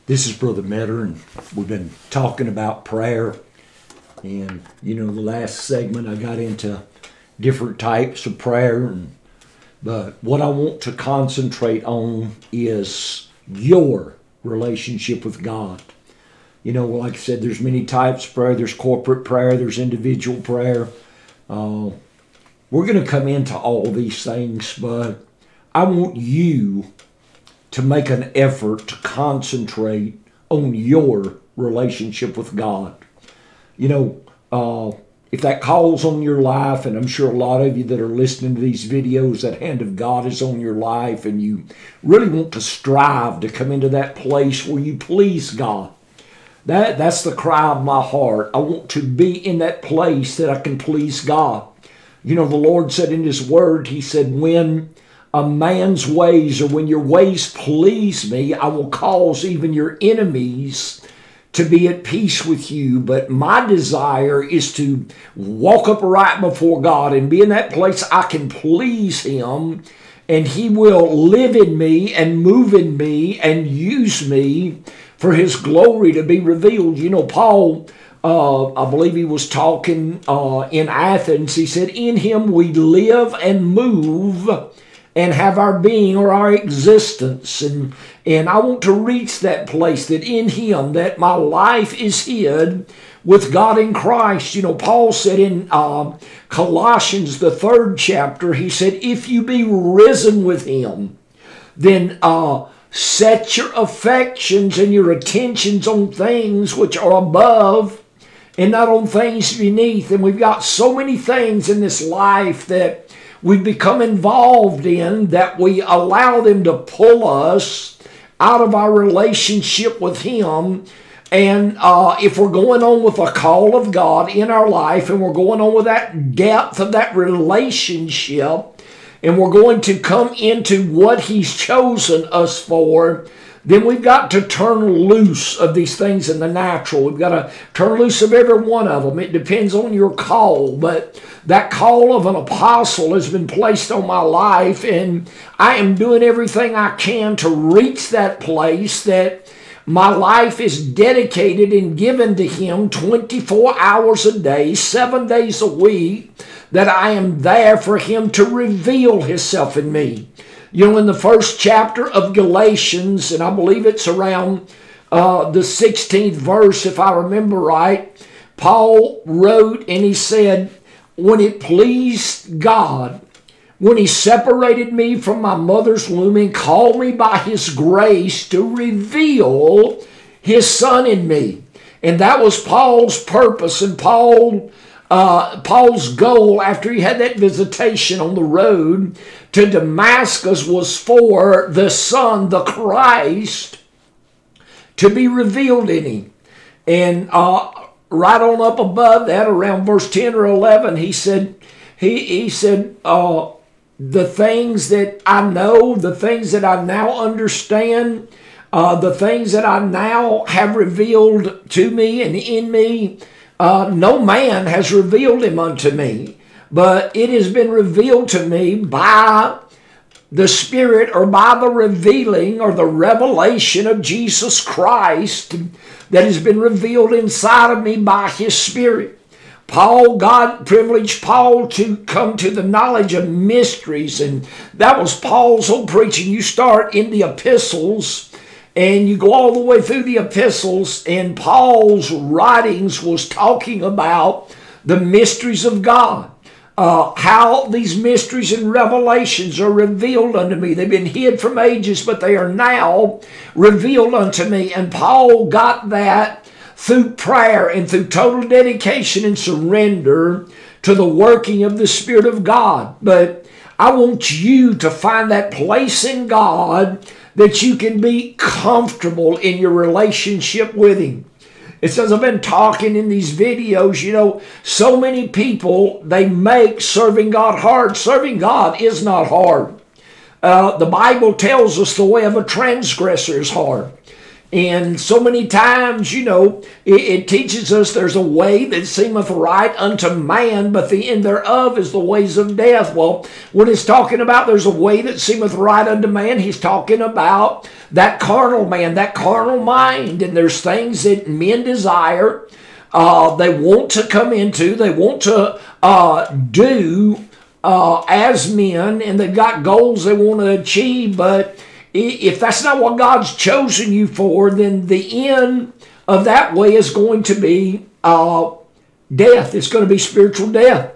This is Brother Metter, and we've been talking about prayer. And, the last segment I got into different types of prayer. But what I want to concentrate on is your relationship with God. Like I said, there's many types of prayer. There's corporate prayer. There's individual prayer. We're going to come into all these things, but I want you to make an effort to concentrate on your relationship with God. If that call's on your life, and I'm sure a lot of you that are listening to these videos, that hand of God is on your life, and you really want to strive to come into that place where you please God. That's the cry of my heart. I want to be in that place that I can please God. The Lord said in His Word, He said, when a man's ways, or when your ways please me, I will cause even your enemies to be at peace with you. But my desire is to walk upright before God and be in that place I can please Him, and He will live in me and move in me and use me for His glory to be revealed. Paul, I believe he was talking in Athens. He said, in Him we live and move and have our being or our existence. And I want to reach that place that in Him, that my life is hid with God in Christ. Paul said in Colossians, the 3rd chapter, he said, if you be risen with Him, then set your affections and your attentions on things which are above and not on things beneath. And we've got so many things in this life that we've become involved in, that we allow them to pull us out of our relationship with Him. And if we're going on with a call of God in our life, and we're going on with that depth of that relationship, and we're going to come into what He's chosen us for, then we've got to turn loose of these things in the natural. We've got to turn loose of every one of them. It depends on your call, but that call of an apostle has been placed on my life, and I am doing everything I can to reach that place that my life is dedicated and given to Him 24 hours a day, 7 days a week, that I am there for Him to reveal Himself in me. In the 1st chapter of Galatians, and I believe it's around the 16th verse, if I remember right, Paul wrote and he said, when it pleased God, when He separated me from my mother's womb and called me by His grace to reveal His Son in me. And that was Paul's purpose and Paul's goal after he had that visitation on the road to Damascus, was for the Son, the Christ, to be revealed in him. And right on up above that, around verse 10 or 11, he said, the things that I know, the things that I now understand, the things that I now have revealed to me and in me, no man has revealed Him unto me, but it has been revealed to me by the Spirit, or by the revealing or the revelation of Jesus Christ that has been revealed inside of me by His Spirit. God privileged Paul to come to the knowledge of mysteries, and that was Paul's whole preaching. You start in the epistles, and you go all the way through the epistles, and Paul's writings was talking about the mysteries of God. How these mysteries and revelations are revealed unto me. They've been hid from ages, but they are now revealed unto me. And Paul got that through prayer and through total dedication and surrender to the working of the Spirit of God. But I want you to find that place in God that you can be comfortable in your relationship with Him. It says, I've been talking in these videos, so many people, they make serving God hard. Serving God is not hard. The Bible tells us the way of a transgressor is hard. And so many times, it teaches us there's a way that seemeth right unto man, but the end thereof is the ways of death. Well, when it's talking about there's a way that seemeth right unto man, he's talking about that carnal man, that carnal mind. And there's things that men desire, they want to come into, they want to do as men, and they've got goals they want to achieve, but if that's not what God's chosen you for, then the end of that way is going to be death. It's going to be spiritual death.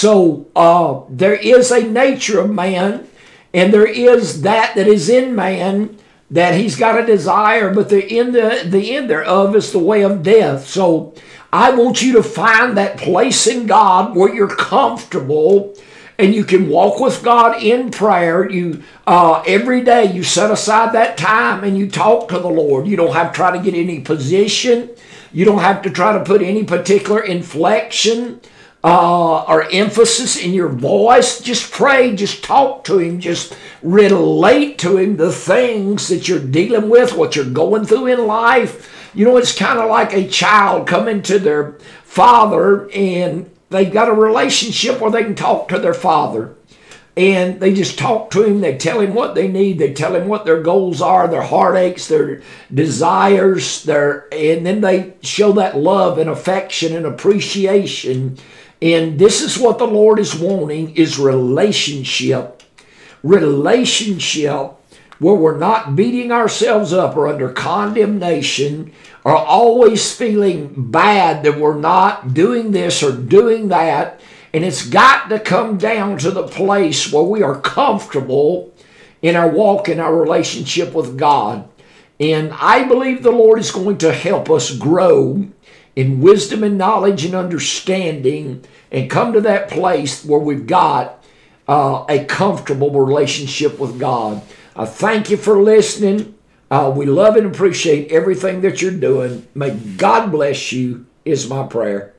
So there is a nature of man, and there is that is in man that he's got a desire, but the end thereof is the way of death. So I want you to find that place in God where you're comfortable and you can walk with God in prayer. You every day you set aside that time and you talk to the Lord. You don't have to try to get any position. You don't have to try to put any particular inflection or emphasis in your voice. Just pray. Just talk to Him. Just relate to Him the things that you're dealing with, what you're going through in life. It's kind of like a child coming to their father, and they've got a relationship where they can talk to their father. And they just talk to him. They tell him what they need. They tell him what their goals are, their heartaches, their desires, and then they show that love and affection and appreciation. And this is what the Lord is wanting, is relationship. Relationship where we're not beating ourselves up or under condemnation or always feeling bad that we're not doing this or doing that. And it's got to come down to the place where we are comfortable in our walk, in our relationship with God. And I believe the Lord is going to help us grow in wisdom and knowledge and understanding and come to that place where we've got a comfortable relationship with God. I thank you for listening. We love and appreciate everything that you're doing. May God bless you is my prayer.